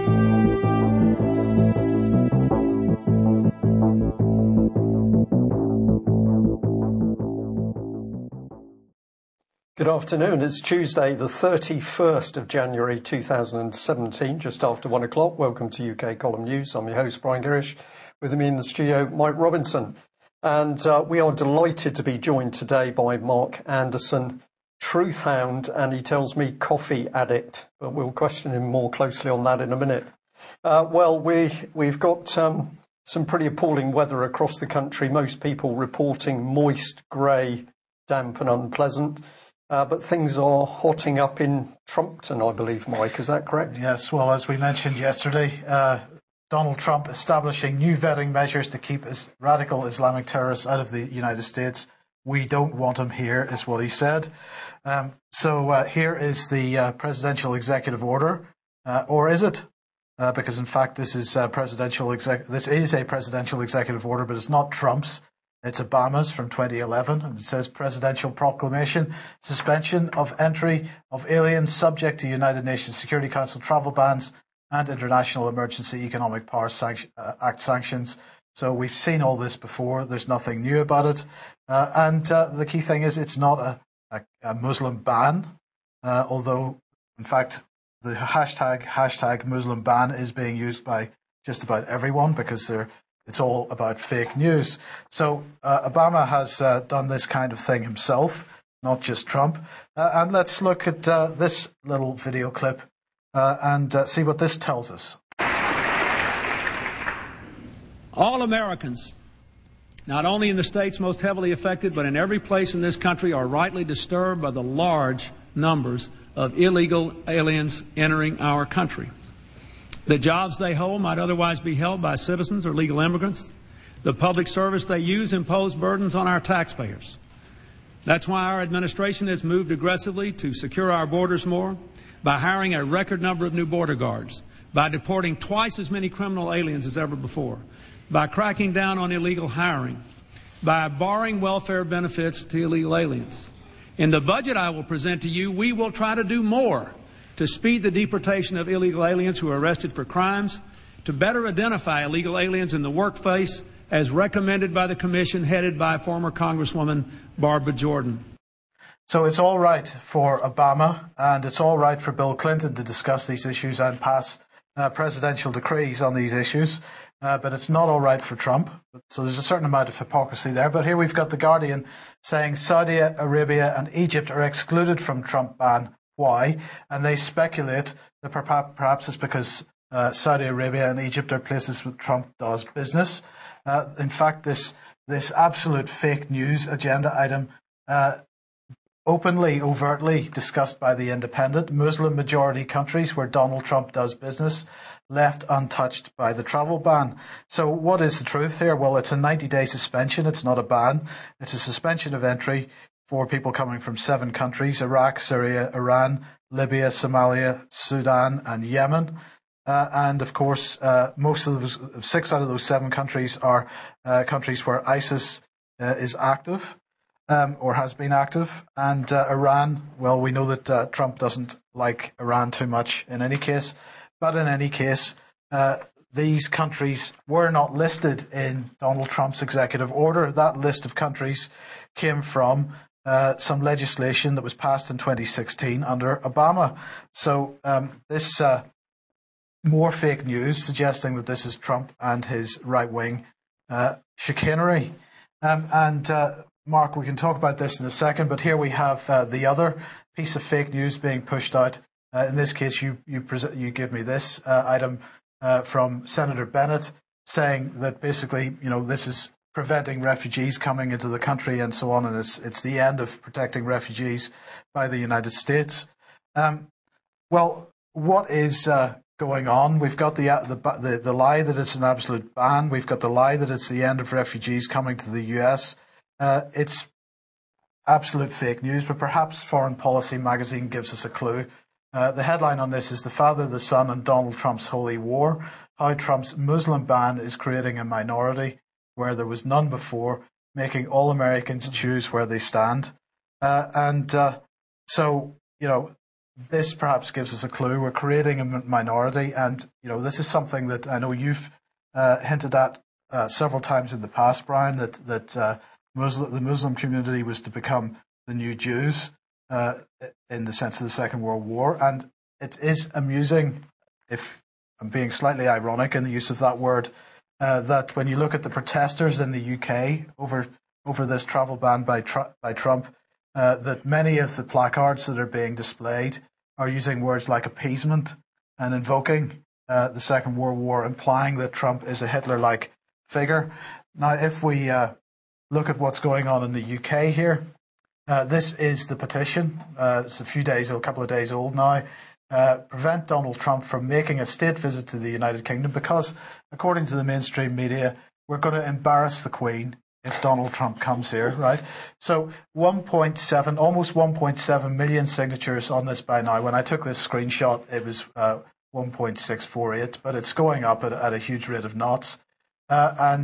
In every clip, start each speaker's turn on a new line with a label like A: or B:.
A: Good afternoon. It's Tuesday, the 31st of January 2017, just after 1 o'clock. Welcome to UK Column News. I'm your host, Brian Girish. With me in the studio, Mike Robinson. And we are delighted to be joined today by Mark Anderson, truth hound, and he tells me coffee addict. But we'll question him more closely on that in a minute. We've got some pretty appalling weather across the country. Most people reporting moist, grey, damp and unpleasant. But things are hotting up in Trumpton, I believe, Mike. Is that correct?
B: Yes. Well, as we mentioned yesterday, Donald Trump establishing new vetting measures to keep radical Islamic terrorists out of the United States. We don't want them here, is what he said. So here is the presidential executive order, or is it? Because in fact, this is a presidential executive order, but it's not Trump's. It's Obama's from 2011, and it says presidential proclamation, suspension of entry of aliens subject to United Nations Security Council travel bans and International Emergency Economic Powers Act sanctions. So we've seen all this before. There's nothing new about it. And the key thing is it's not a Muslim ban, although, in fact, the hashtag Muslim ban is being used by just about everyone because it's all about fake news. So Obama has done this kind of thing himself, not just Trump. And let's look at this little video clip and see what this tells us.
C: All Americans, not only in the states most heavily affected, but in every place in this country, are rightly disturbed by the large numbers of illegal aliens entering our country. The jobs they hold might otherwise be held by citizens or legal immigrants. The public service they use impose burdens on our taxpayers. That's why our administration has moved aggressively to secure our borders more, by hiring a record number of new border guards, by deporting twice as many criminal aliens as ever before, by cracking down on illegal hiring, by barring welfare benefits to illegal aliens. In the budget I will present to you, we will try to do more to speed the deportation of illegal aliens who are arrested for crimes, to better identify illegal aliens in the workplace as recommended by the commission headed by former Congresswoman Barbara Jordan.
B: So it's all right for Obama and it's all right for Bill Clinton to discuss these issues and pass presidential decrees on these issues, but it's not all right for Trump. So there's a certain amount of hypocrisy there. But here we've got The Guardian saying Saudi Arabia and Egypt are excluded from Trump ban. Why? And they speculate that perhaps it's because Saudi Arabia and Egypt are places where Trump does business. In fact, this absolute fake news agenda item overtly discussed by The Independent, Muslim majority countries where Donald Trump does business, left untouched by the travel ban. So what is the truth here? Well, it's a 90-day suspension. It's not a ban. It's a suspension of entry for people coming from 7 countries: Iraq, Syria, Iran, Libya, Somalia, Sudan and Yemen. And of course, most of those 6 out of those 7 countries are countries where ISIS is active or has been active. And Iran, well, we know that Trump doesn't like Iran too much in any case. But in any case, these countries were not listed in Donald Trump's executive order. That list of countries came from some legislation that was passed in 2016 under Obama. So this more fake news suggesting that this is Trump and his right-wing chicanery. Mark, we can talk about this in a second, but here we have the other piece of fake news being pushed out. In this case, you give me this item from Senator Bennett saying that basically, this is preventing refugees coming into the country and so on, and it's the end of protecting refugees by the United States. Well, what is going on? We've got the lie that it's an absolute ban. We've got the lie that it's the end of refugees coming to the US. It's absolute fake news, but perhaps Foreign Policy magazine gives us a clue. The headline on this is "The Father, the Son and Donald Trump's Holy War: How Trump's Muslim ban is creating a minority where there was none before, making all Americans choose where they stand." So, this perhaps gives us a clue. We're creating a minority, and this is something that I know you've hinted at several times in the past, Brian, that the Muslim community was to become the new Jews in the sense of the Second World War. And it is amusing, if I'm being slightly ironic in the use of that word, that when you look at the protesters in the UK over this travel ban by Trump, that many of the placards that are being displayed are using words like appeasement and invoking the Second World War, implying that Trump is a Hitler-like figure. Now, if we look at what's going on in the UK here, this is the petition. It's a couple of days old now. Prevent Donald Trump from making a state visit to the United Kingdom because, according to the mainstream media, we're going to embarrass the Queen if Donald Trump comes here, right? So almost 1.7 million signatures on this by now. When I took this screenshot, it was 1.648, but it's going up at a huge rate of knots. And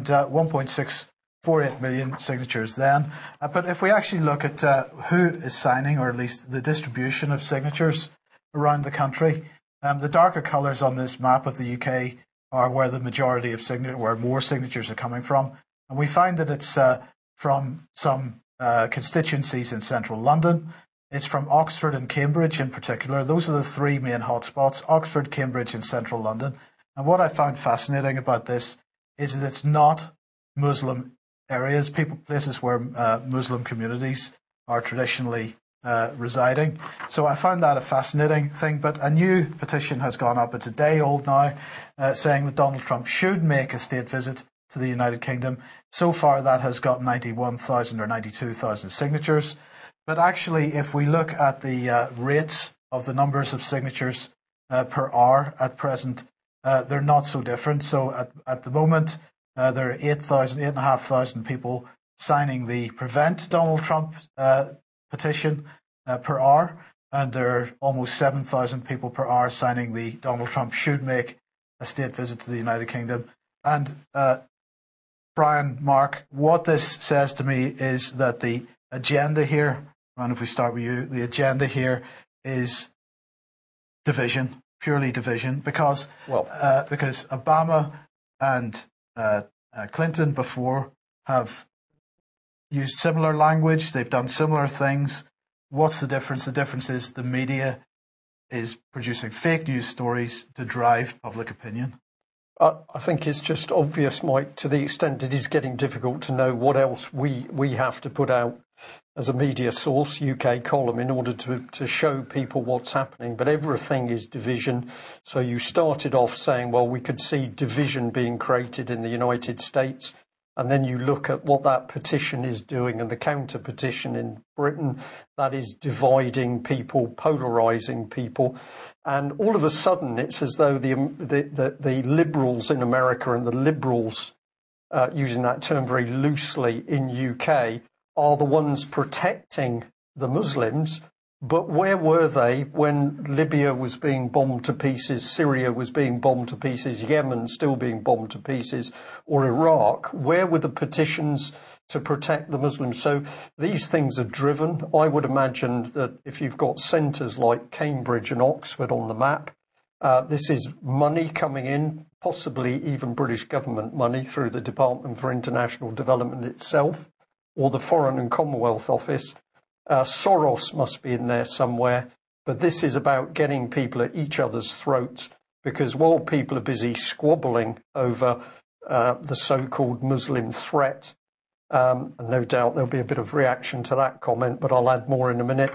B: 1.648 million signatures then. But if we actually look at who is signing, or at least the distribution of signatures around the country, the darker colours on this map of the UK are where the majority of where more signatures are coming from. And we find that it's from some constituencies in central London. It's from Oxford and Cambridge in particular. Those are the three main hotspots, Oxford, Cambridge and central London. And what I found fascinating about this is that it's not Muslim areas, places where Muslim communities are traditionally residing. So I found that a fascinating thing. But a new petition has gone up. It's a day old now, saying that Donald Trump should make a state visit to the United Kingdom. So far, that has got 91,000 or 92,000 signatures. But actually, if we look at the rates of the numbers of signatures per hour at present, they're not so different. So at the moment, there are 8,500 people signing the Prevent Donald Trump petition per hour, and there are almost 7,000 people per hour signing the Donald Trump should make a state visit to the United Kingdom. And Brian, Mark, what this says to me is that the agenda here, and if we start with you, the agenda here is division, purely division, because Obama and Clinton before have used similar language. They've done similar things. What's the difference? The difference is the media is producing fake news stories to drive public opinion.
A: I think it's just obvious, Mike, to the extent it is getting difficult to know what else we have to put out as a media source, UK column, in order to show people what's happening. But everything is division. So you started off saying, well, we could see division being created in the United States. And then you look at what that petition is doing and the counter petition in Britain, that is dividing people, polarising people. And all of a sudden, it's as though the liberals in America and the liberals, using that term very loosely in UK, are the ones protecting the Muslims. But where were they when Libya was being bombed to pieces, Syria was being bombed to pieces, Yemen still being bombed to pieces, or Iraq? Where were the petitions to protect the Muslims? So these things are driven. I would imagine that if you've got centres like Cambridge and Oxford on the map, this is money coming in, possibly even British government money through the Department for International Development itself, or the Foreign and Commonwealth Office. Soros must be in there somewhere, but this is about getting people at each other's throats, because while people are busy squabbling over the so-called Muslim threat, and no doubt there'll be a bit of reaction to that comment, but I'll add more in a minute.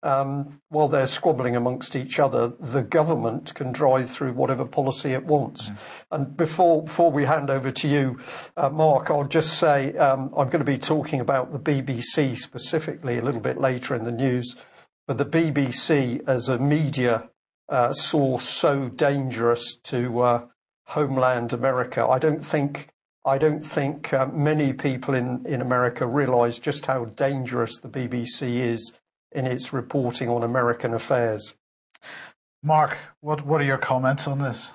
A: While they're squabbling amongst each other, the government can drive through whatever policy it wants. And before we hand over to you, Mark, I'll just say I'm going to be talking about the BBC specifically a little bit later in the news. But the BBC as a media source so dangerous to homeland America, I don't think many people in America realise just how dangerous the BBC is in its reporting on American affairs.
B: Mark, what are your comments on this?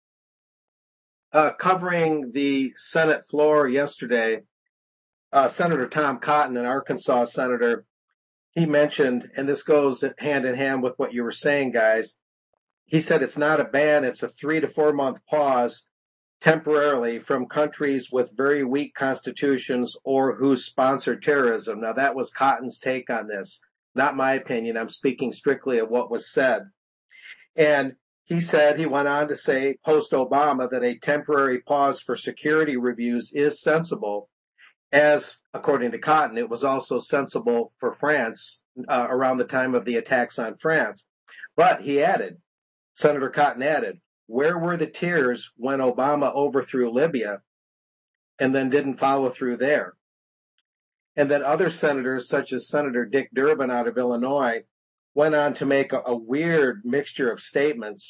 D: Covering the Senate floor yesterday, Senator Tom Cotton, an Arkansas senator, he mentioned, and this goes hand in hand with what you were saying, guys. He said it's not a ban, it's a 3 to 4 month pause temporarily from countries with very weak constitutions or who sponsor terrorism. Now, that was Cotton's take on this, not my opinion. I'm speaking strictly of what was said. And he went on to say, post-Obama, that a temporary pause for security reviews is sensible, as, according to Cotton, it was also sensible for France around the time of the attacks on France. But he added, Senator Cotton added, where were the tears when Obama overthrew Libya and then didn't follow through there? And then other senators, such as Senator Dick Durbin out of Illinois, went on to make a weird mixture of statements.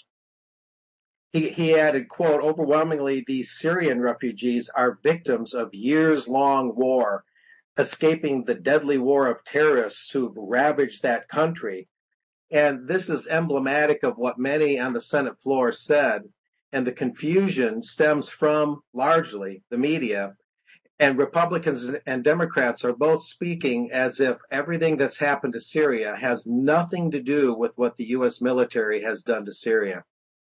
D: He added, quote, overwhelmingly, these Syrian refugees are victims of years-long war, escaping the deadly war of terrorists who've ravaged that country. And this is emblematic of what many on the Senate floor said. And the confusion stems from, largely, the media. And Republicans and Democrats are both speaking as if everything that's happened to Syria has nothing to do with what the U.S. military has done to Syria.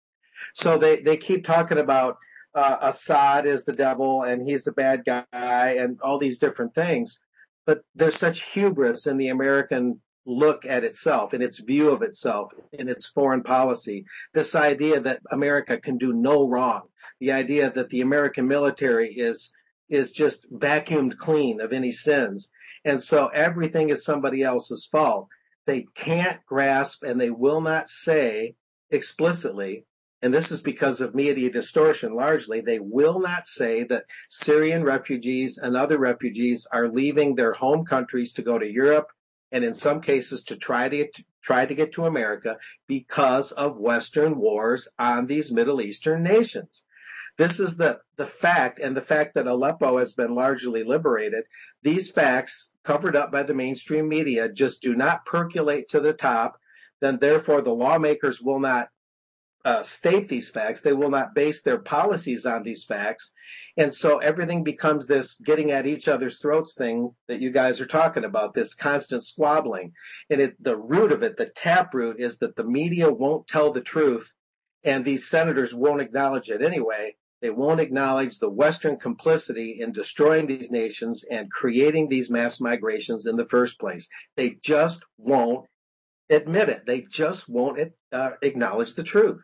D: So they keep talking about Assad is the devil and he's the bad guy and all these different things. But there's such hubris in the American look at itself, in its view of itself, in its foreign policy. This idea that America can do no wrong, the idea that the American military is just vacuumed clean of any sins. And so everything is somebody else's fault. They can't grasp and they will not say explicitly, and this is because of media distortion largely, they will not say that Syrian refugees and other refugees are leaving their home countries to go to Europe and in some cases to try to get to America because of Western wars on these Middle Eastern nations. This is the fact, and the fact that Aleppo has been largely liberated. These facts, covered up by the mainstream media, just do not percolate to the top. Then, therefore, the lawmakers will not state these facts. They will not base their policies on these facts. And so everything becomes this getting at each other's throats thing that you guys are talking about, this constant squabbling. And the root of it, the taproot, is that the media won't tell the truth, and these senators won't acknowledge it anyway. They won't acknowledge the Western complicity in destroying these nations and creating these mass migrations in the first place. They just won't admit it. They just won't acknowledge the truth.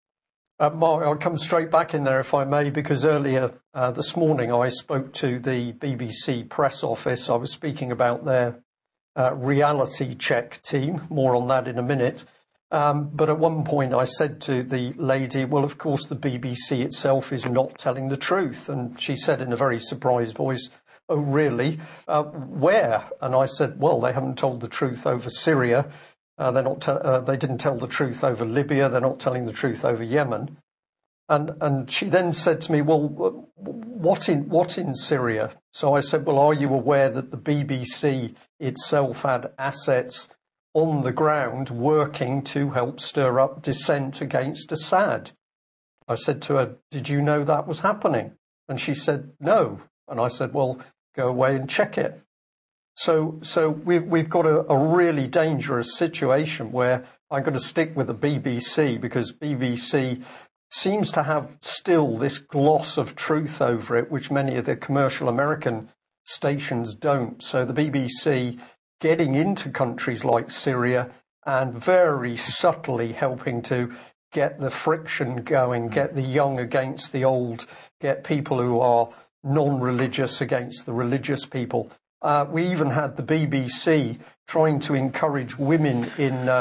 A: Mark, I'll come straight back in there if I may, because earlier this morning I spoke to the BBC press office. I was speaking about their reality check team. More on that in a minute. But at one point I said to the lady, well, of course, the BBC itself is not telling the truth. And she said in a very surprised voice, oh, really? Where? And I said, well, they haven't told the truth over Syria. They didn't tell the truth over Libya. They're not telling the truth over Yemen. And she then said to me, well, what in Syria? So I said, well, are you aware that the BBC itself had assets on the ground working to help stir up dissent against Assad? I said to her, did you know that was happening? And she said, no. And I said, well, go away and check it. So we've got a really dangerous situation where I'm going to stick with the BBC because BBC seems to have still this gloss of truth over it, which many of the commercial American stations don't. So the BBC getting into countries like Syria and very subtly helping to get the friction going, get the young against the old, get people who are non-religious against the religious people. We even had the BBC trying to encourage women in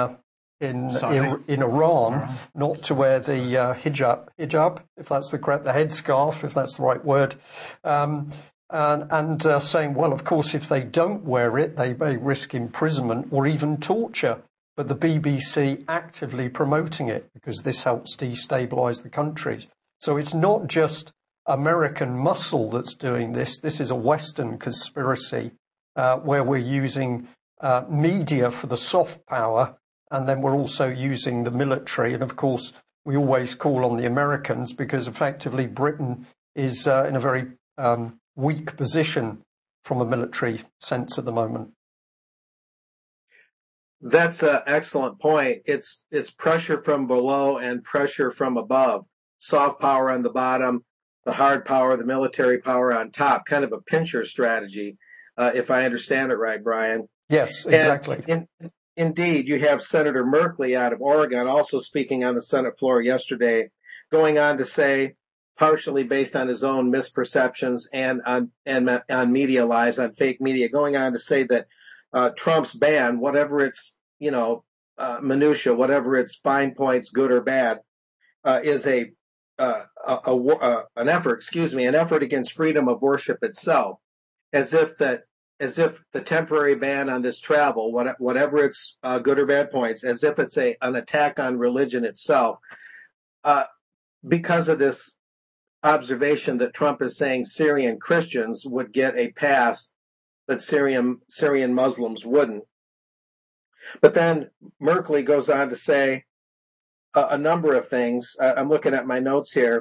A: Iran not to wear the hijab, if that's the headscarf, if that's the right word, and saying, well, of course, if they don't wear it, they may risk imprisonment or even torture. But the BBC actively promoting it because this helps destabilise the countries. So it's not just American muscle that's doing this. This is a Western conspiracy where we're using media for the soft power, and then we're also using the military. And of course, we always call on the Americans because effectively Britain is in a very weak position from a military sense at the moment.
D: That's an excellent point. It's pressure from below and pressure from above. Soft power on the bottom, the hard power, the military power on top. Kind of a pincher strategy, if I understand it right, Brian.
A: Yes, exactly.
D: And indeed, you have Senator Merkley out of Oregon also speaking on the Senate floor yesterday, going on to say, partially based on his own misperceptions and on media lies, on fake media, going on to say that Trump's ban, whatever its minutia, whatever its fine points, good or bad, is an effort against freedom of worship itself, as if the temporary ban on this travel, whatever its good or bad points, as if it's an attack on religion itself, because of this observation that Trump is saying Syrian Christians would get a pass that Syrian Muslims wouldn't. But then Merkley goes on to say a number of things. I'm looking at my notes here.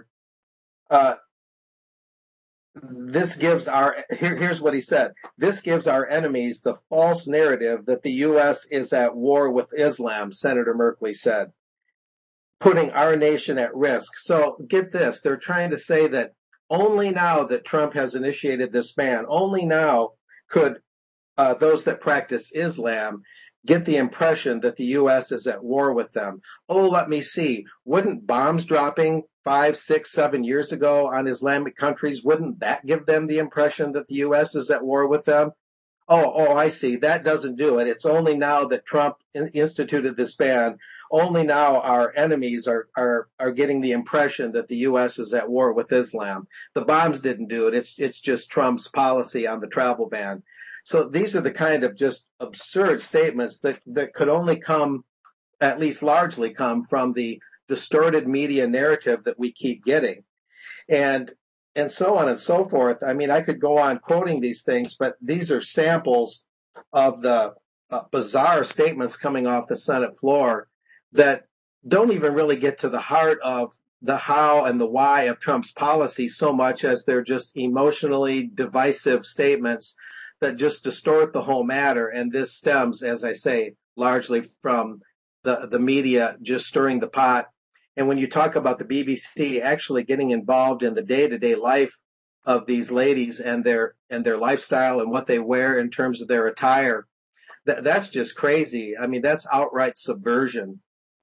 D: Here's what he said. This gives our enemies the false narrative that the U.S. is at war with Islam, Senator Merkley said, putting our nation at risk. So get this. They're trying to say that only now that Trump has initiated this ban, only now could those that practice Islam get the impression that the U.S. is at war with them. Oh, let me see. Wouldn't bombs dropping 5, 6, 7 years ago on Islamic countries, wouldn't that give them the impression that the U.S. is at war with them? Oh, I see. That doesn't do it. It's only now that Trump instituted this ban. Only now our enemies are getting the impression that the U.S. is at war with Islam. The bombs didn't do it. It's just Trump's policy on the travel ban. So these are the kind of just absurd statements that could only come, at least largely come, from the distorted media narrative that we keep getting. And so on and so forth. I mean, I could go on quoting these things, but these are samples of the bizarre statements coming off the Senate floor that don't even really get to the heart of the how and the why of Trump's policy so much as they're just emotionally divisive statements that just distort the whole matter. And this stems, as I say, largely from the media just stirring the pot. And when you talk about the BBC actually getting involved in the day-to-day life of these ladies and their lifestyle and what they wear in terms of their attire, that's just crazy. I mean, that's outright subversion.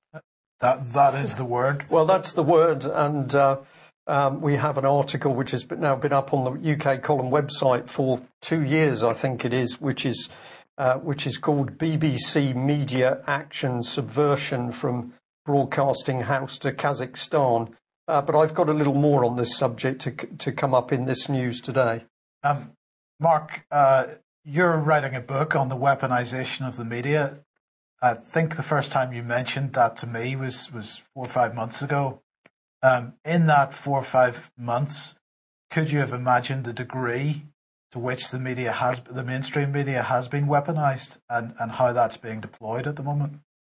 B: That is the word.
A: Well, that's the word, and we have an article which has now been up on the UK Column website for 2 years, I think it is, which is called BBC Media Action Subversion from Broadcasting House to Kazakhstan. But I've got a little more on this subject to come up in this news today.
B: Mark, you're writing a book on the weaponization of the media. I think the first time you mentioned that to me was 4 or 5 months ago. In that 4 or 5 months, could you have imagined the degree to which the mainstream media has been weaponized and how that's being deployed at the moment?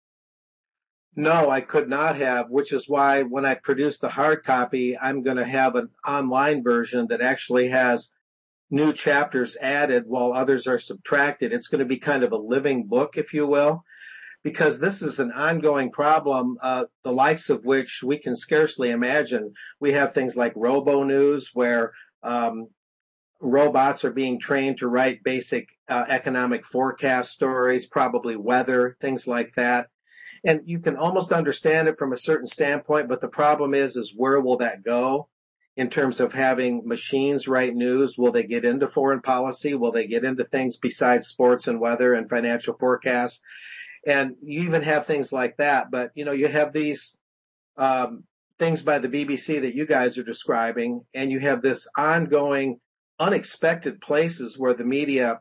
D: No, I could not have, which is why when I produce the hard copy, I'm going to have an online version that actually has new chapters added while others are subtracted. It's going to be kind of a living book, if you will, because this is an ongoing problem, the likes of which we can scarcely imagine. We have things like robo-news, where robots are being trained to write basic economic forecast stories, probably weather, things like that. And you can almost understand it from a certain standpoint, but the problem is where will that go in terms of having machines write news? Will they get into foreign policy? Will they get into things besides sports and weather and financial forecasts? And you even have things like that. But, you have these things by the BBC that you guys are describing, and you have this ongoing, unexpected places where the media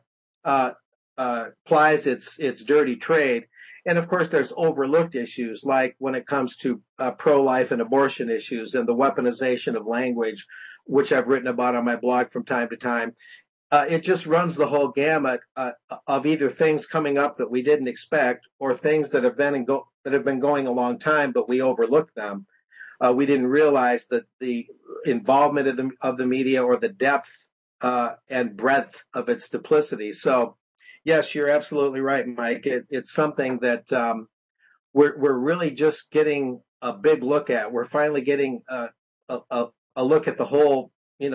D: plies its dirty trade. And of course, there's overlooked issues like when it comes to pro-life and abortion issues and the weaponization of language, which I've written about on my blog from time to time. It just runs the whole gamut of either things coming up that we didn't expect or things that have been going a long time, but we overlooked them. We didn't realize that the involvement of the media or the depth and breadth of its duplicity. So Yes, you're absolutely right, Mike. It's something that we're really just getting a big look at. We're finally getting a look at the whole,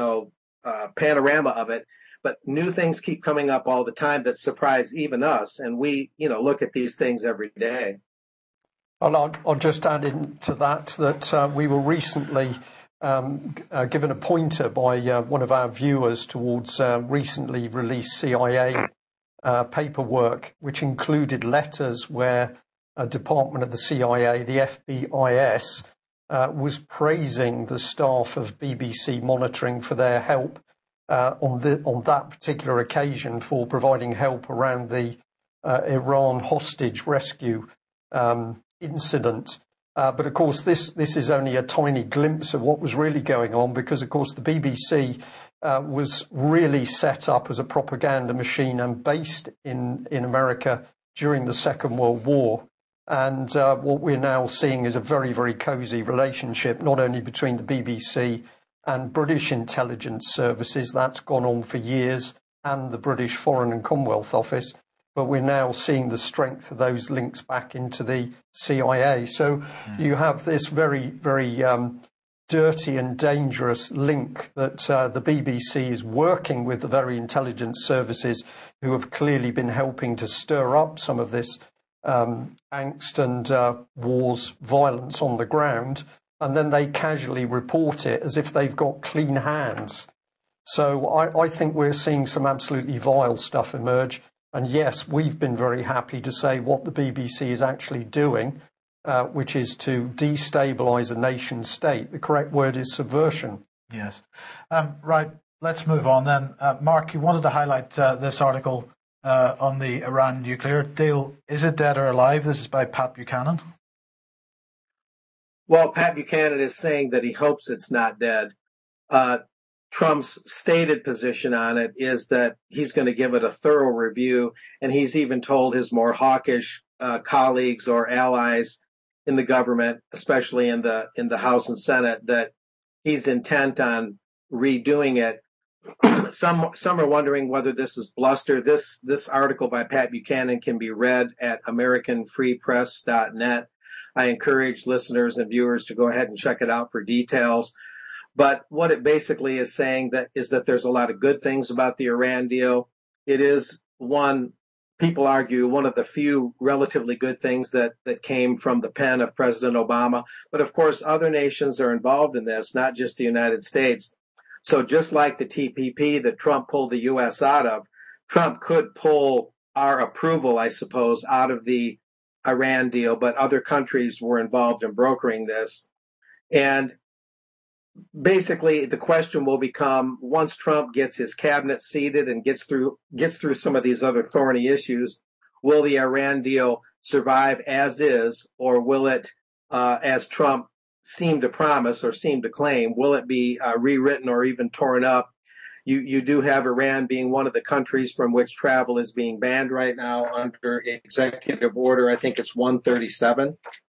D: panorama of it. But new things keep coming up all the time that surprise even us, and we, look at these things every day.
A: Well, I'll just add into that we were recently given a pointer by one of our viewers towards recently released CIA paperwork, which included letters where a department of the CIA, the FBIS, was praising the staff of BBC Monitoring for their help on that particular occasion for providing help around the Iran hostage rescue incident. But of course, this is only a tiny glimpse of what was really going on, because of course the BBC was really set up as a propaganda machine and based in America during the Second World War. And what we're now seeing is a very, very cosy relationship, not only between the BBC and British intelligence services, that's gone on for years, and the British Foreign and Commonwealth Office, but we're now seeing the strength of those links back into the CIA. So you have this very, very dirty and dangerous link that the BBC is working with the very intelligence services who have clearly been helping to stir up some of this angst and wars, violence on the ground, and then they casually report it as if they've got clean hands. So I think we're seeing some absolutely vile stuff emerge. And yes, we've been very happy to say what the BBC is actually doing, which is to destabilise a nation state. The correct word is subversion.
B: Yes. Right. Let's move on then. Mark, you wanted to highlight this article on the Iran nuclear deal. Is it dead or alive? This is by Pat Buchanan.
D: Well, Pat Buchanan is saying that he hopes it's not dead. Trump's stated position on it is that he's going to give it a thorough review, and he's even told his more hawkish colleagues or allies in the government, especially in the House and Senate, that he's intent on redoing it. Some are wondering whether this is bluster. This article by Pat Buchanan can be read at AmericanFreePress.net. I encourage listeners and viewers to go ahead and check it out for details. But what it basically is saying is that there's a lot of good things about the Iran deal. It is people argue, one of the few relatively good things that came from the pen of President Obama. But of course, other nations are involved in this, not just the United States. So just like the TPP that Trump pulled the U.S. out of, Trump could pull our approval, I suppose, out of the Iran deal, but other countries were involved in brokering this. And basically, the question will become, once Trump gets his cabinet seated and gets through some of these other thorny issues, will the Iran deal survive as is, or will it, as Trump seemed to promise or seemed to claim, will it be rewritten or even torn up? You do have Iran being one of the countries from which travel is being banned right now under executive order. I think it's 137.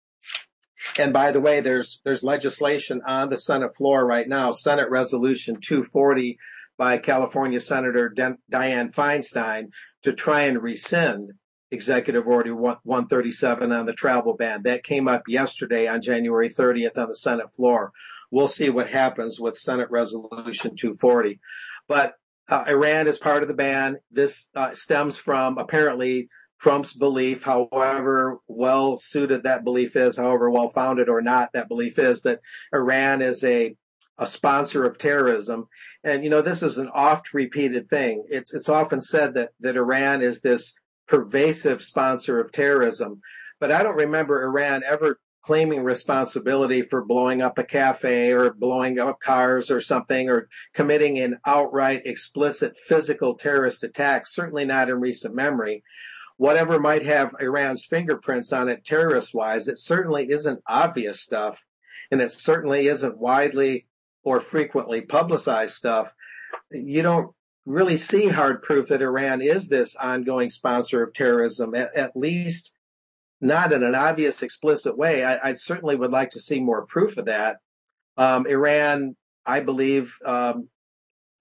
D: And by the way, there's legislation on the Senate floor right now, Senate Resolution 240 by California Senator Dianne Feinstein, to try and rescind Executive Order 137 on the travel ban. That came up yesterday on January 30th on the Senate floor. We'll see what happens with Senate Resolution 240. But Iran is part of the ban. This stems from apparently Trump's belief, however well suited that belief is, however well founded or not that belief is, that Iran is a sponsor of terrorism. And, this is an oft repeated thing. It's often said that Iran is this pervasive sponsor of terrorism. But I don't remember Iran ever claiming responsibility for blowing up a cafe or blowing up cars or something, or committing an outright explicit physical terrorist attack, certainly not in recent memory. Whatever might have Iran's fingerprints on it terrorist-wise, it certainly isn't obvious stuff, and it certainly isn't widely or frequently publicized stuff. You don't really see hard proof that Iran is this ongoing sponsor of terrorism, at least not in an obvious, explicit way. I certainly would like to see more proof of that. Iran, I believe,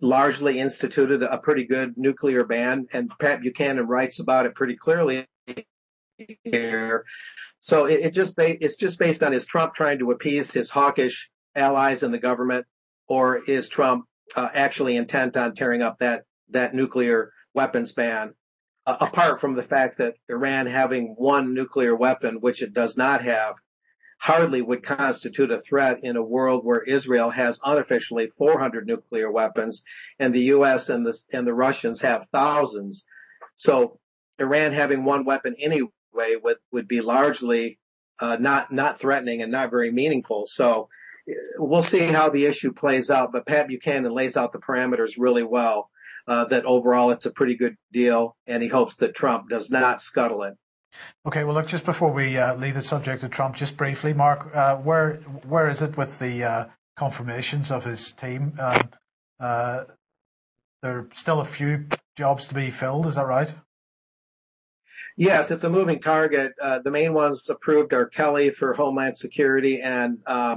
D: largely instituted a pretty good nuclear ban, and Pat Buchanan writes about it pretty clearly here. So it's just based on, is Trump trying to appease his hawkish allies in the government, or is Trump actually intent on tearing up that nuclear weapons ban? Apart from the fact that Iran having one nuclear weapon, which it does not have, hardly would constitute a threat in a world where Israel has unofficially 400 nuclear weapons, and the U.S. and the Russians have thousands. So Iran having one weapon anyway would be largely not threatening and not very meaningful. So we'll see how the issue plays out. But Pat Buchanan lays out the parameters really well. That overall it's a pretty good deal, and he hopes that Trump does not scuttle it.
B: Okay, well, look, just before we leave the subject of Trump, just briefly, Mark, where is it with the confirmations of his team? There are still a few jobs to be filled, is that right?
D: Yes, it's a moving target. The main ones approved are Kelly for Homeland Security and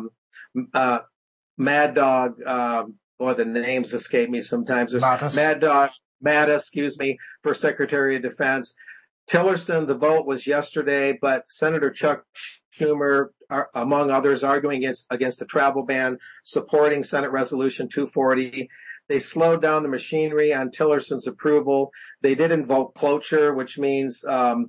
D: Mad Dog, the names escape me sometimes. Mad Dog Mattis, for Secretary of Defense. Tillerson, the vote was yesterday, but Senator Chuck Schumer, among others, arguing against the travel ban, supporting Senate Resolution 240. They slowed down the machinery on Tillerson's approval. They did invoke cloture, which means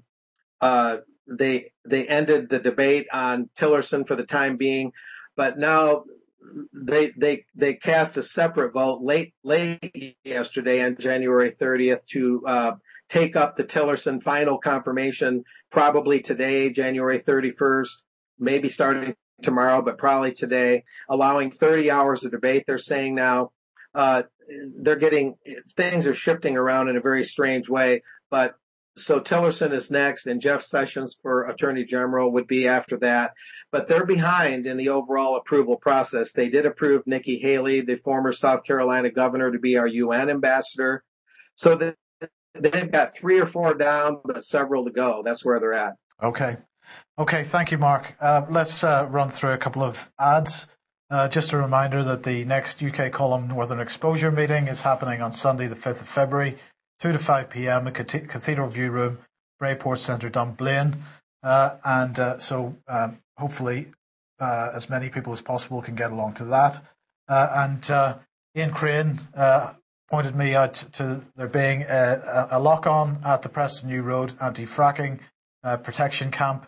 D: they ended the debate on Tillerson for the time being, but now they cast a separate vote late yesterday on January 30th to take up the Tillerson final confirmation, probably today, January 31st, maybe starting tomorrow, but probably today, allowing 30 hours of debate. They're saying now things are shifting around in a very strange way. But so Tillerson is next, and Jeff Sessions for Attorney General would be after that. But they're behind in the overall approval process. They did approve Nikki Haley, the former South Carolina governor, to be our UN ambassador. So they've got 3 or 4 down, but several to go. That's where they're at.
B: Okay, thank you, Mark. Let's run through a couple of ads. Just a reminder that the next UK Column Northern Exposure meeting is happening on Sunday, the 5th of February, 2 to 5 p.m. at Cathedral View Room, Brayport Centre, Dunblane. So hopefully as many people as possible can get along to that. Ian Crane pointed me out to there being a lock-on at the Preston New Road anti-fracking protection camp.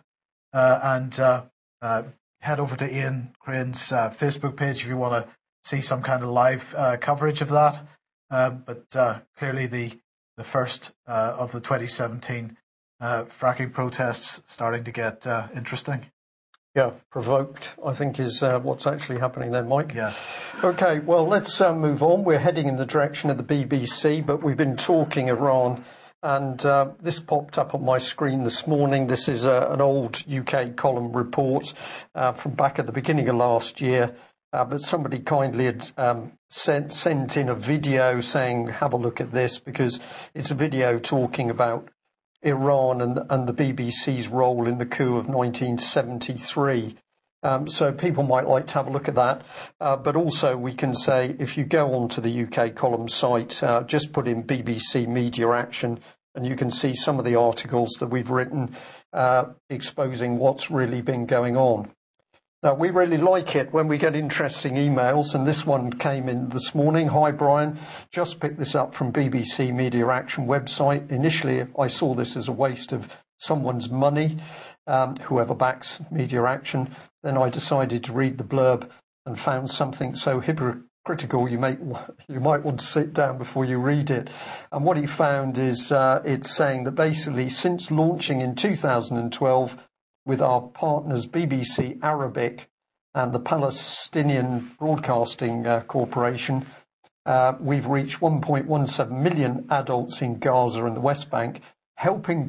B: Head over to Ian Crane's Facebook page if you want to see some kind of live coverage of that. But clearly the first of the 2017 fracking protests starting to get interesting.
A: Yeah, provoked, I think, is what's actually happening there, Mike.
B: Yeah.
A: Okay, well, let's move on. We're heading in the direction of the BBC, but we've been talking Iran, and this popped up on my screen this morning. This is an old UK column report from back at the beginning of last year, but somebody kindly had sent in a video saying, have a look at this, because it's a video talking about Iran and the BBC's role in the coup of 1973. So people might like to have a look at that. But also we can say, if you go onto the UK column site, just put in BBC Media Action, and you can see some of the articles that we've written exposing what's really been going on. Now, we really like it when we get interesting emails, and this one came in this morning. Hi, Brian. Just picked this up from BBC Media Action website. Initially, I saw this as a waste of someone's money, whoever backs Media Action. Then I decided to read the blurb and found something so hypocritical you might want to sit down before you read it. And what he found is it's saying that basically since launching in 2012, with our partners BBC Arabic and the Palestinian Broadcasting Corporation, we've reached 1.17 million adults in Gaza and the West Bank, helping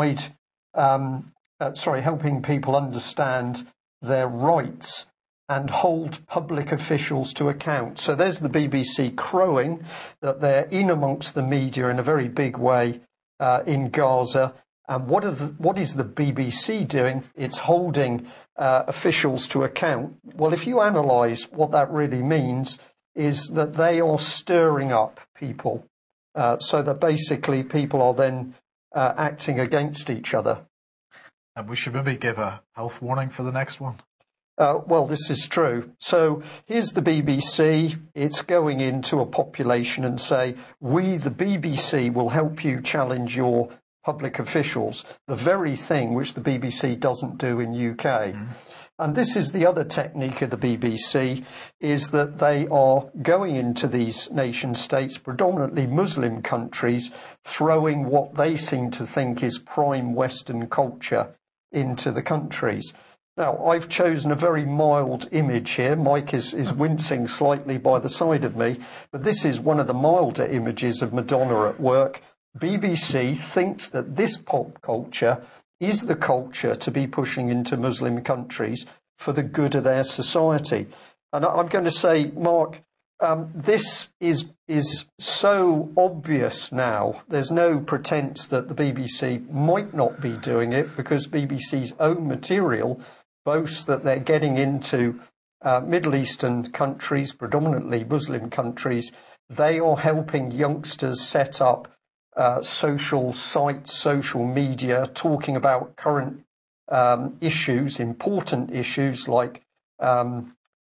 A: people understand their rights and hold public officials to account. So there's the BBC crowing that they're in amongst the media in a very big way in Gaza. And what is the BBC doing? It's holding officials to account. Well, if you analyse what that really means, is that they are stirring up people, so that basically people are then acting against each other.
B: And we should maybe give a health warning for the next one.
A: Well, this is true. So here's the BBC. It's going into a population and say, we, the BBC, will help you challenge your public officials, the very thing which the BBC doesn't do in UK. And this is the other technique of the BBC, is that they are going into these nation states, predominantly Muslim countries, throwing what they seem to think is prime Western culture into the countries. Now, I've chosen a very mild image here. Mike is wincing slightly by the side of me, but this is one of the milder images of Madonna at work. BBC thinks that this pop culture is the culture to be pushing into Muslim countries for the good of their society. And I'm going to say, Mark, this is so obvious now. There's no pretense that the BBC might not be doing it, because BBC's own material boasts that they're getting into Middle Eastern countries, predominantly Muslim countries. They are helping youngsters set up social sites, social media, talking about current issues, important issues like I've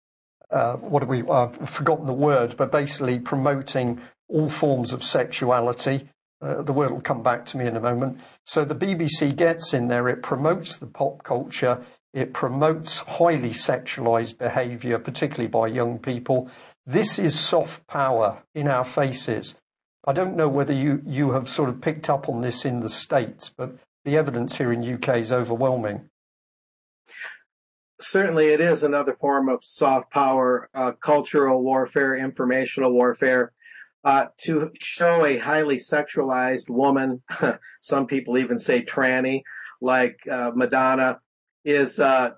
A: forgotten the word, but basically promoting all forms of sexuality. The word will come back to me in a moment. So the BBC gets in there, it promotes the pop culture, it promotes highly sexualized behavior, particularly by young people. This is soft power in our faces. I don't know whether you have sort of picked up on this in the States, but the evidence here in UK is overwhelming.
D: Certainly it is another form of soft power, cultural warfare, informational warfare. To show a highly sexualized woman, some people even say tranny, like Madonna, is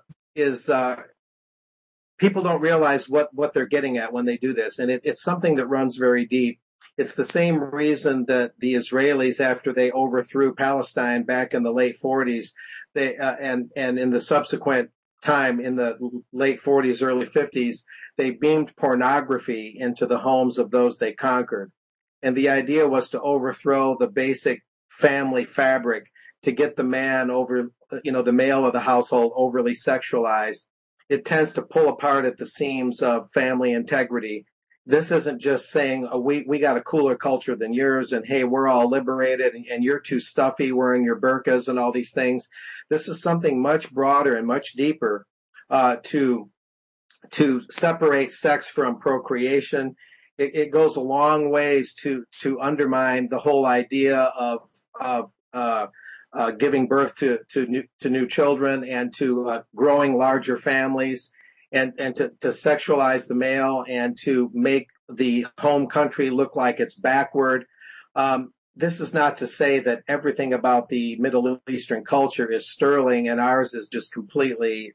D: people don't realize what they're getting at when they do this. And it's something that runs very deep. It's the same reason that the Israelis, after they overthrew Palestine back in the late 40s, and in the subsequent time in the late 40s, early 50s, they beamed pornography into the homes of those they conquered. And the idea was to overthrow the basic family fabric, to get the man the male of the household overly sexualized. It tends to pull apart at the seams of family integrity. This isn't just saying, we got a cooler culture than yours, and hey, we're all liberated, and you're too stuffy wearing your burqas and all these things. This is something much broader and much deeper, to separate sex from procreation. It goes a long ways to undermine the whole idea of giving birth to new children, and to growing larger families. And to sexualize the male, and to make the home country look like it's backward. This is not to say that everything about the Middle Eastern culture is sterling and ours is just completely,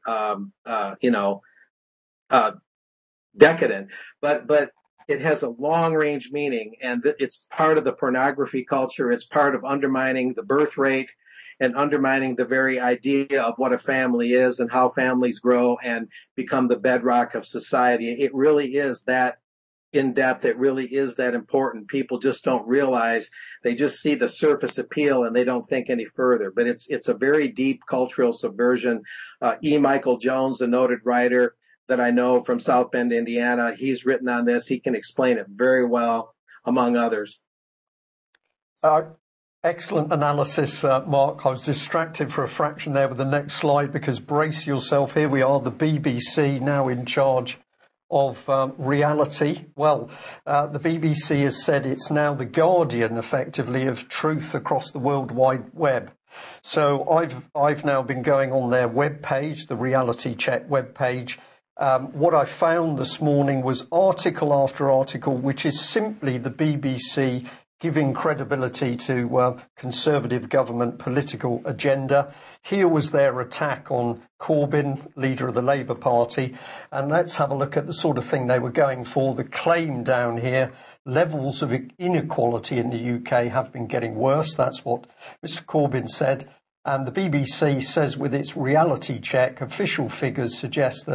D: decadent. But it has a long-range meaning, and it's part of the pornography culture. It's part of undermining the birth rate, and undermining the very idea of what a family is and how families grow and become the bedrock of society. It really is that in depth. It really is that important. People just don't realize. They just see the surface appeal and they don't think any further. But it's a very deep cultural subversion. E. Michael Jones, a noted writer that I know from South Bend, Indiana, he's written on this. He can explain it very well, among others.
A: Excellent analysis, Mark. I was distracted for a fraction there with the next slide, because brace yourself, here we are, the BBC now in charge of reality. Well, the BBC has said it's now the guardian, effectively, of truth across the World Wide Web. So I've now been going on their webpage, the Reality Check webpage. What I found this morning was article after article, which is simply the BBC giving credibility to Conservative government political agenda. Here was their attack on Corbyn, leader of the Labour Party. And let's have a look at the sort of thing they were going for. The claim down here, levels of inequality in the UK have been getting worse. That's what Mr. Corbyn said. And the BBC says with its reality check, official figures suggest that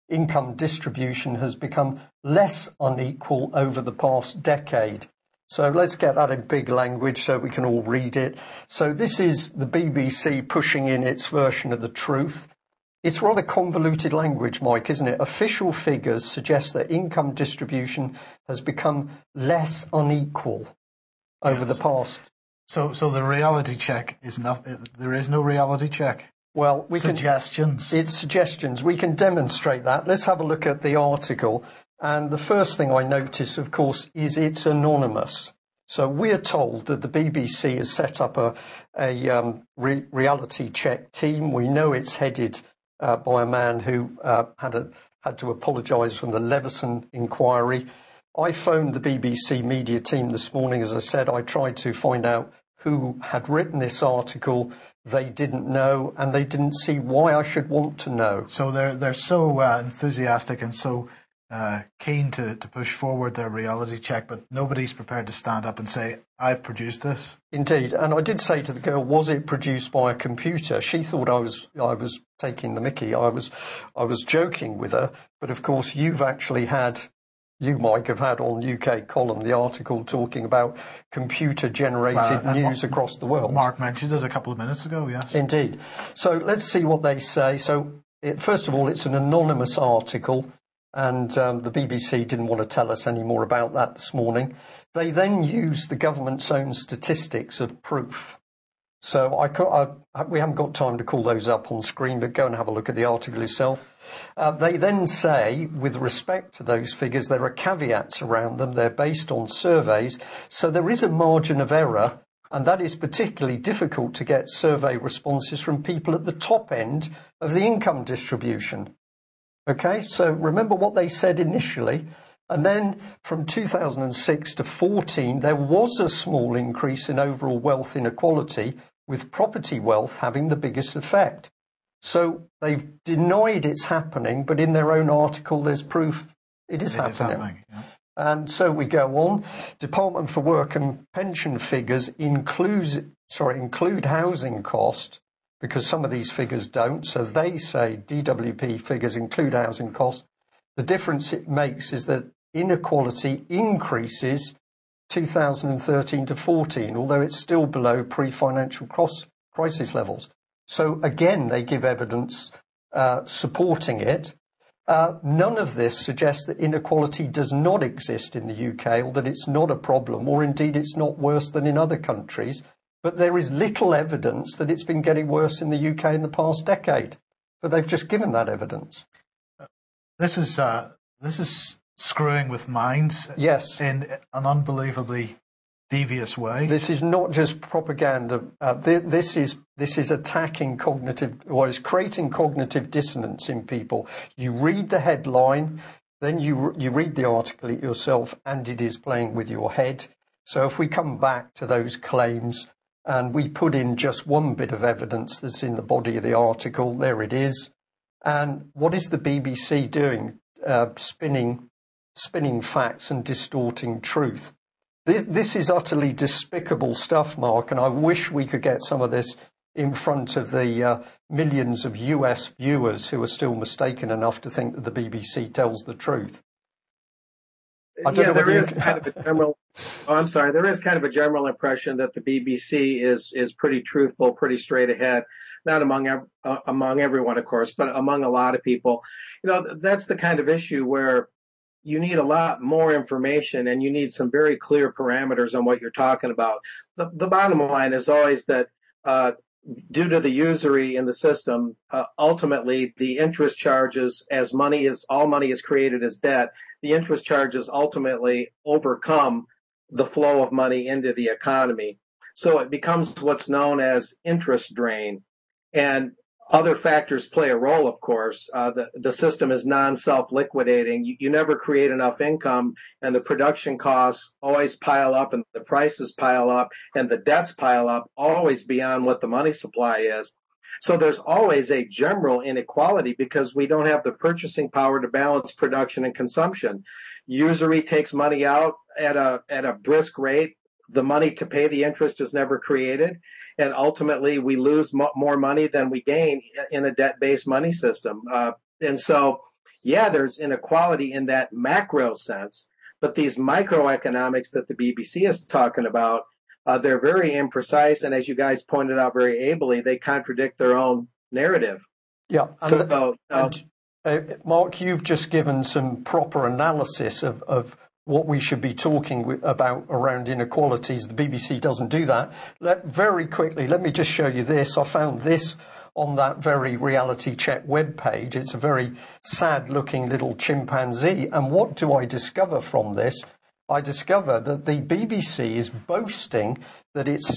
A: income distribution has become less unequal over the past decade. So let's get that in big language so we can all read it. So this is the BBC pushing in its version of the truth. It's rather convoluted language, Mike, isn't it? Official figures suggest that income distribution has become less unequal over the past.
B: So the reality check is not. There is no reality check.
A: Well,
B: suggestions.
A: It's suggestions. We can demonstrate that. Let's have a look at the article. And the first thing I notice, of course, is it's anonymous. So we're told that the BBC has set up a reality check team. We know it's headed by a man who had to apologise from the Leveson inquiry. I phoned the BBC media team this morning. As I said, I tried to find out who had written this article. They didn't know, and they didn't see why I should want to know.
B: So they're so enthusiastic and so keen to push forward their reality check, but nobody's prepared to stand up and say, I've produced this.
A: Indeed. And I did say to the girl, was it produced by a computer? She thought I was taking the mickey. I was joking with her. But of course, you, Mike, have had on UK Column the article talking about computer-generated news across the world.
B: Mark mentioned it a couple of minutes ago, yes.
A: Indeed. So let's see what they say. So first of all, it's an anonymous article. And the BBC didn't want to tell us any more about that this morning. They then used the government's own statistics as proof. So we haven't got time to call those up on screen, but go and have a look at the article yourself. They then say, with respect to those figures, there are caveats around them. They're based on surveys. So there is a margin of error, and that is particularly difficult to get survey responses from people at the top end of the income distribution. Okay, so remember what they said initially. And then from 2006 to 14, there was a small increase in overall wealth inequality, with property wealth having the biggest effect. So they've denied it's happening, but in their own article, there's proof it is happening. Yeah. And so we go on. Department for Work and Pension figures include housing cost, because some of these figures don't. So they say DWP figures include housing costs. The difference it makes is that inequality increases 2013 to 14, although it's still below pre-financial crisis levels. So again, they give evidence supporting it. None of this suggests that inequality does not exist in the UK, or that it's not a problem, or indeed it's not worse than in other countries. But there is little evidence that it's been getting worse in the UK in the past decade. But they've just given that evidence.
B: This is screwing with minds.
A: Yes.
B: In an unbelievably devious way.
A: This is not just propaganda. This is attacking it's creating cognitive dissonance in people. You read the headline, then you read the article yourself, and it is playing with your head. So if we come back to those claims, and we put in just one bit of evidence that's in the body of the article, there it is. And what is the BBC doing? Spinning facts and distorting truth. This is utterly despicable stuff, Mark, and I wish we could get some of this in front of the millions of US viewers who are still mistaken enough to think that the BBC tells the truth.
D: There is kind of a general. There is kind of a general impression that the BBC is pretty truthful, pretty straight ahead. Not among everyone, of course, but among a lot of people. That's the kind of issue where you need a lot more information, and you need some very clear parameters on what you're talking about. The bottom line is always that due to the usury in the system, ultimately the interest charges, as all money is created as debt, the interest charges ultimately overcome the flow of money into the economy. So it becomes what's known as interest drain. And other factors play a role, of course. The system is non-self-liquidating. You never create enough income, and the production costs always pile up, and the prices pile up, and the debts pile up, always beyond what the money supply is. So there's always a general inequality because we don't have the purchasing power to balance production and consumption. Usury takes money out at a brisk rate. The money to pay the interest is never created. And ultimately, we lose more money than we gain in a debt-based money system. And so yeah, there's inequality in that macro sense, but these microeconomics that the BBC is talking about, they're very imprecise, and as you guys pointed out very ably, they contradict their own narrative.
A: Yeah.
D: So,
A: Mark, you've just given some proper analysis of what we should be talking about around inequalities. The BBC doesn't do that. Very quickly, let me just show you this. I found this on that very Reality Check webpage. It's a very sad-looking little chimpanzee. And what do I discover from this? I discover that the BBC is boasting that it's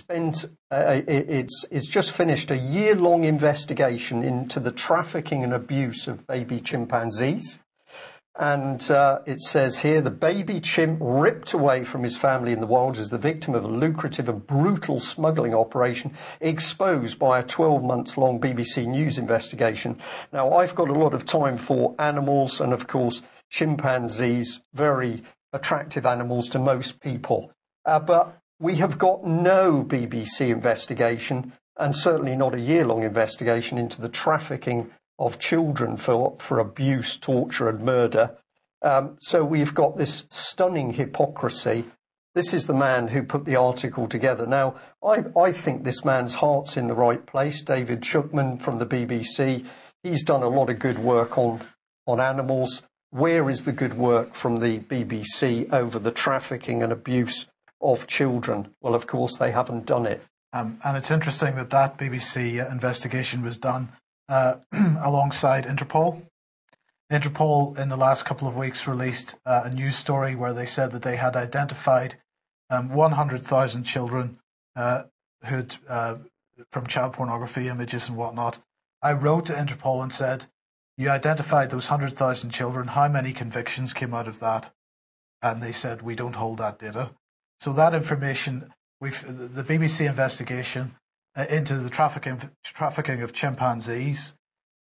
A: just finished a year-long investigation into the trafficking and abuse of baby chimpanzees. And it says here, the baby chimp ripped away from his family in the wild is the victim of a lucrative and brutal smuggling operation exposed by a 12-month-long BBC News investigation. Now, I've got a lot of time for animals and, of course, chimpanzees, very attractive animals to most people. But we have got no BBC investigation, and certainly not a year-long investigation, into the trafficking of children for abuse, torture and murder. So we've got this stunning hypocrisy. This is the man who put the article together. Now, I think this man's heart's in the right place. David Shukman from the BBC, he's done a lot of good work on animals. Where is the good work from the BBC over the trafficking and abuse of children? Well, of course, they haven't done it.
B: And it's interesting that BBC investigation was done alongside Interpol. Interpol in the last couple of weeks released a news story where they said that they had identified 100,000 children who'd from child pornography images and whatnot. I wrote to Interpol and said, you identified those 100,000 children, how many convictions came out of that? And they said, we don't hold that data. So that information, the BBC investigation into the trafficking of chimpanzees,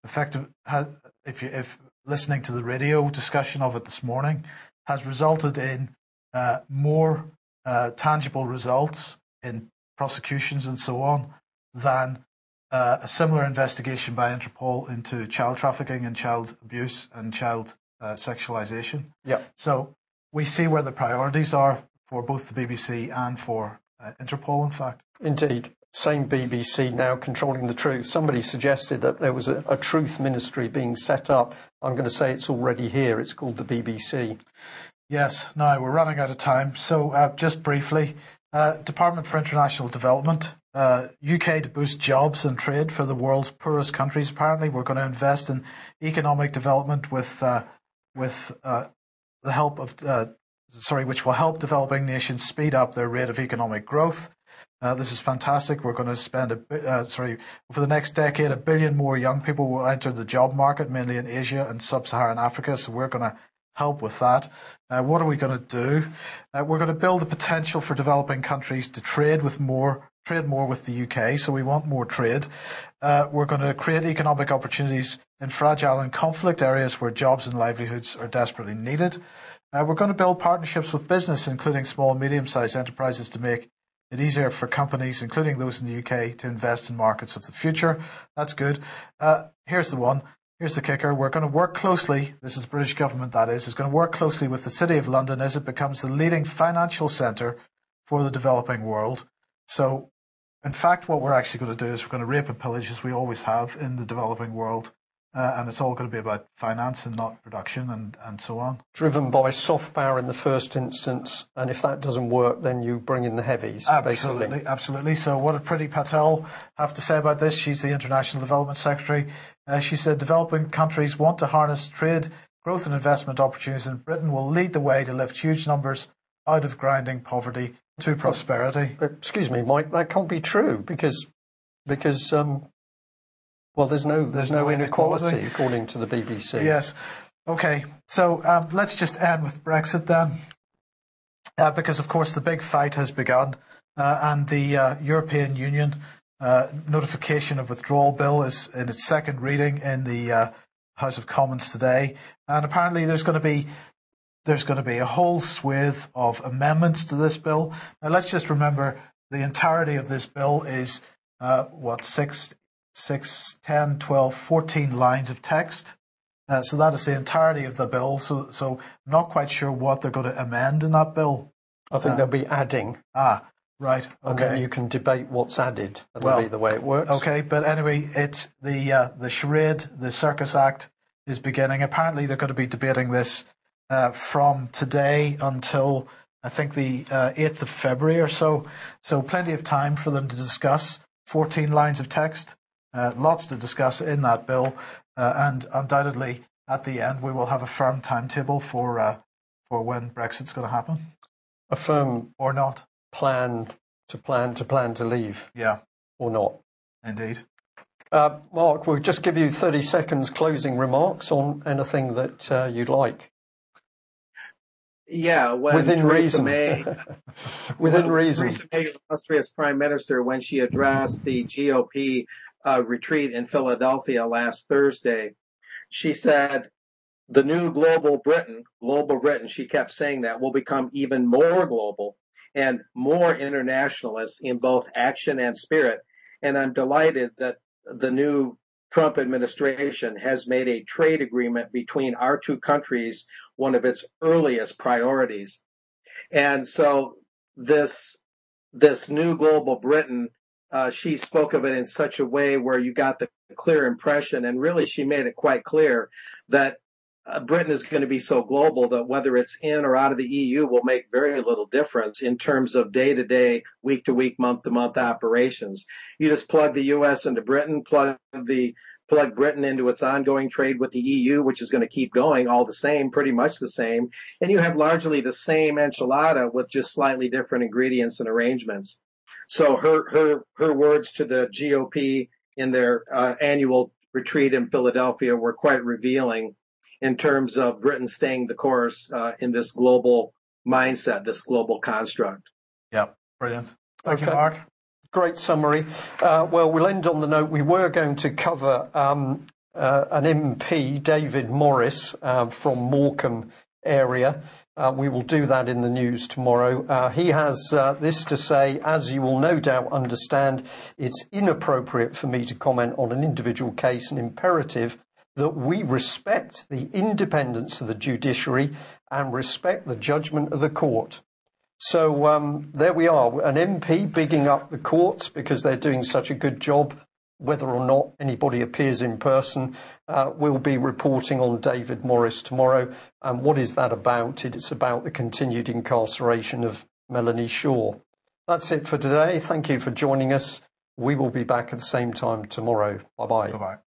B: if listening to the radio discussion of it this morning, has resulted in more tangible results in prosecutions and so on than a similar investigation by Interpol into child trafficking and child abuse and child sexualization.
A: Yeah.
B: So we see where the priorities are for both the BBC and for Interpol, in fact.
A: Indeed. Same BBC now controlling the truth. Somebody suggested that there was a truth ministry being set up. I'm going to say it's already here. It's called the BBC.
B: Yes. Now, we're running out of time. So just briefly, Department for International Development, UK to boost jobs and trade for the world's poorest countries. Apparently, we're going to invest in economic development with the help of, which will help developing nations speed up their rate of economic growth. This is fantastic. We're going to spend over the next decade, 1 billion more young people will enter the job market, mainly in Asia and sub-Saharan Africa. So we're going to help with that. What are we going to do? We're going to build the potential for developing countries to trade more with the UK. So we want more trade. We're going to create economic opportunities in fragile and conflict areas where jobs and livelihoods are desperately needed. We're going to build partnerships with business, including small and medium-sized enterprises, to make it easier for companies, including those in the UK, to invest in markets of the future. That's good. Here's the one. Here's the kicker. We're going to work closely, this is the British government that is going to work closely with the City of London as it becomes the leading financial centre for the developing world. So, in fact, what we're actually going to do is we're going to rape and pillage, as we always have in the developing world. And it's all going to be about finance and not production and so on.
A: Driven by soft power in the first instance, and if that doesn't work, then you bring in the heavies,
B: absolutely,
A: basically.
B: Absolutely. So what did Priti Patel have to say about this? She's the International Development Secretary. She said developing countries want to harness trade, growth and investment opportunities, and Britain will lead the way to lift huge numbers out of grinding poverty to prosperity.
A: But, excuse me, Mike, that can't be true because well, there's no inequality according to the BBC.
B: Yes. Okay. So let's just end with Brexit then, because of course the big fight has begun, and the European Union notification of withdrawal bill is in its second reading in the House of Commons today, and apparently there's going to be a whole swathe of amendments to this bill. Now let's just remember the entirety of this bill is 6, 10, 12, 14 lines of text. So that is the entirety of the bill. So I'm not quite sure what they're going to amend in that bill.
A: I think they'll be adding.
B: Right. Okay.
A: And then you can debate what's added. That'll be the way it works.
B: Okay, but anyway, it's the charade, the Circus Act is beginning. Apparently, they're going to be debating this from today until I think the 8th of February or so. So plenty of time for them to discuss. 14 lines of text, lots to discuss in that bill, and undoubtedly at the end we will have a firm timetable for when Brexit's going to happen.
A: A firm
B: or not
A: plan to leave.
B: Yeah,
A: or not.
B: Indeed.
A: Mark, we'll just give you 30 seconds closing remarks on anything that you'd like.
D: Yeah,
A: within
D: Theresa
A: reason.
D: May,
A: within reason.
D: Theresa May, Austria's prime minister, when she addressed the GOP retreat in Philadelphia last Thursday, she said the new global Britain, she kept saying that, will become even more global and more internationalist in both action and spirit. And I'm delighted that the new Trump administration has made a trade agreement between our two countries one of its earliest priorities. And so this new global Britain, she spoke of it in such a way where you got the clear impression, and really she made it quite clear that Britain is going to be so global that whether it's in or out of the EU will make very little difference in terms of day-to-day, week-to-week, month-to-month operations. You just plug the U.S. into Britain, plug Britain into its ongoing trade with the EU, which is going to keep going all the same, pretty much the same, and you have largely the same enchilada with just slightly different ingredients and arrangements. So her words to the GOP in their annual retreat in Philadelphia were quite revealing in terms of Britain staying the course in this global mindset, this global construct.
B: Yeah, brilliant. Thank you, Mark.
A: Great summary. Well, we'll end on the note. We were going to cover an MP, David Morris, from Morecambe area. We will do that in the news tomorrow. He has this to say: as you will no doubt understand, it's inappropriate for me to comment on an individual case and imperative that we respect the independence of the judiciary and respect the judgment of the court. So there we are, an MP bigging up the courts because they're doing such a good job. Whether or not anybody appears in person, we'll be reporting on David Morris tomorrow. And what is that about? It's about the continued incarceration of Melanie Shaw. That's it for today. Thank you for joining us. We will be back at the same time tomorrow. Bye-bye.
B: Bye-bye.